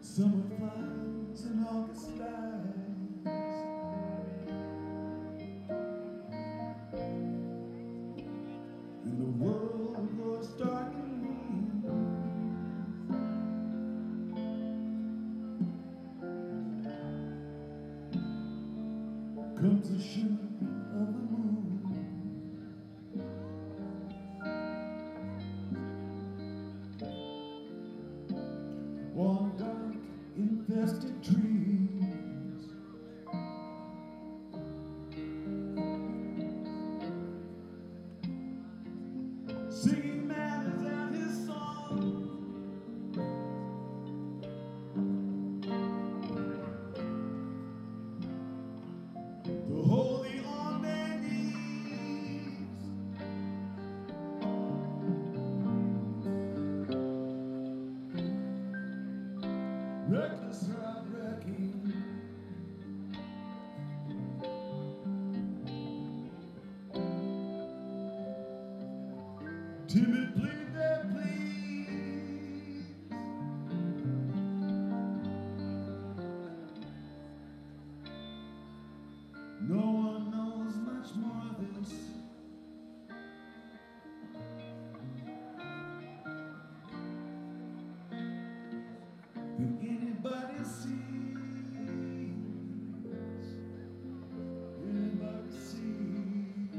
Summer flies and August dies, and the world grows dark and lean. Comes the shimmer of the moon, one dark infested trees. Singing matters out his song, the holy on their knees. Reckless rock wrecking, timid plead their pleas. No one knows much more of this than anybody sees. Anybody sees.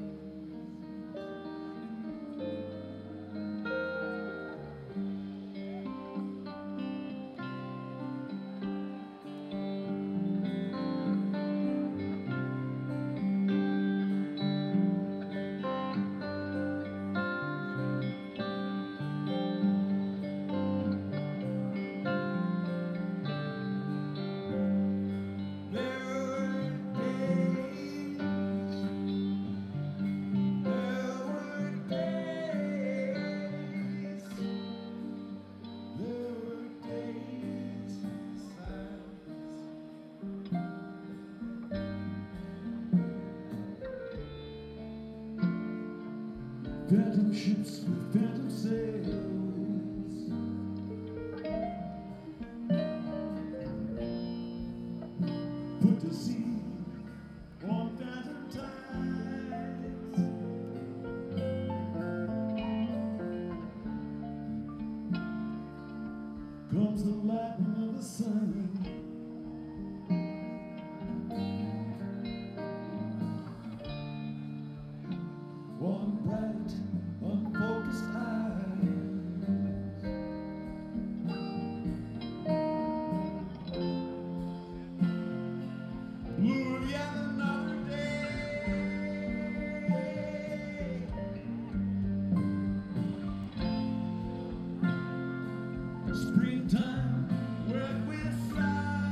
Phantom ships with phantom sails, put to sea on phantom tides. Comes the lightning of the sun, one bright, unfocused eye. Blue of yet another day. Springtime, wet with flies.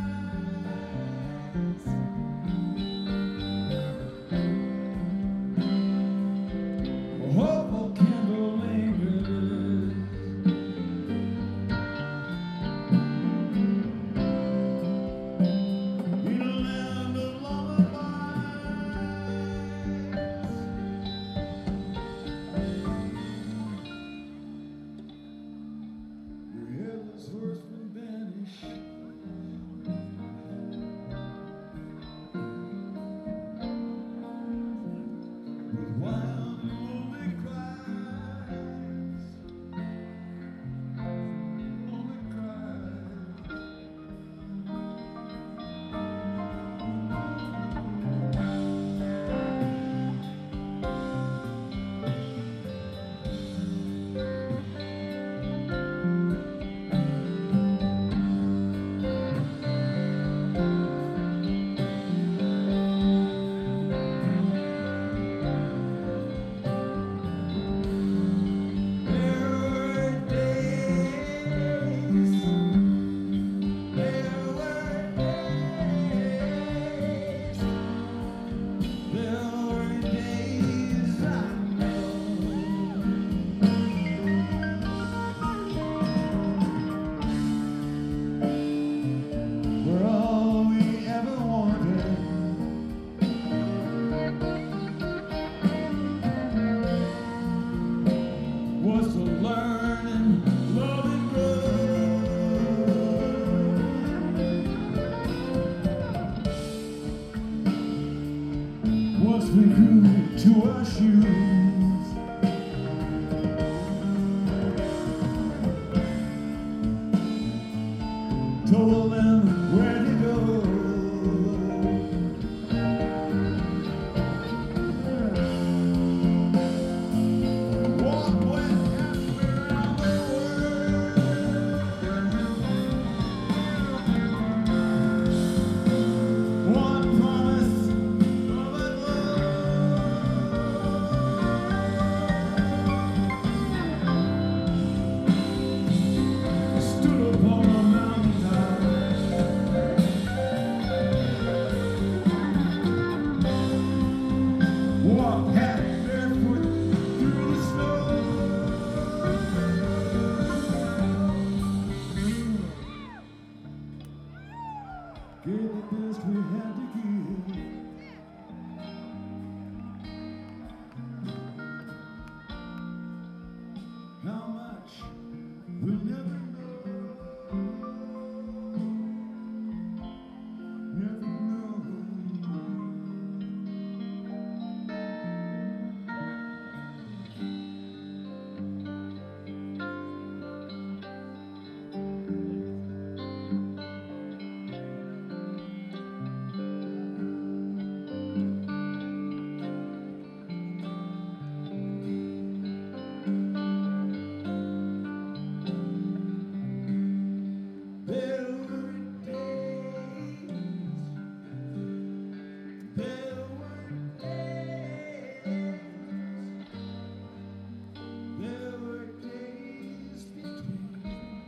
to our shoes. Told them where to go. Walk went halfway around the world. One promise of a love stood upon a mountain top. Walked half barefoot through the snow. Gave the best we had to give. How much we'll never know. Never know. There were days, there were days between.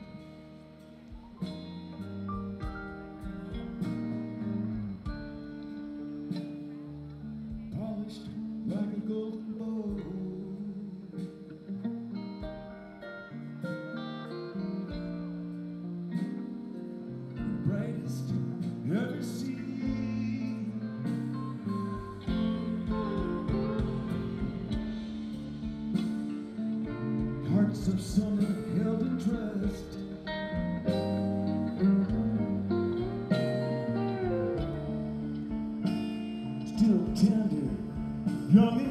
Polished like a golden bowl. Brightest ever seen. Hearts of summer held in trust. Still tender, young